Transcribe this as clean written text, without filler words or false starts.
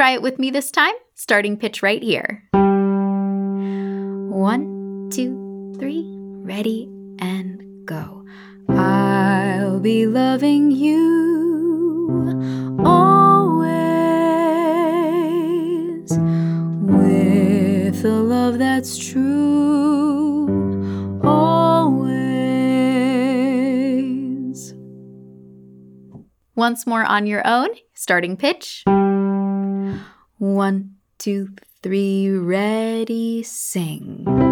Try it with me this time, starting pitch right here. 1, 2, 3, ready and go. I'll be loving you always with a love that's true, always. Once more on your own, starting pitch. 1, 2, 3, ready, sing.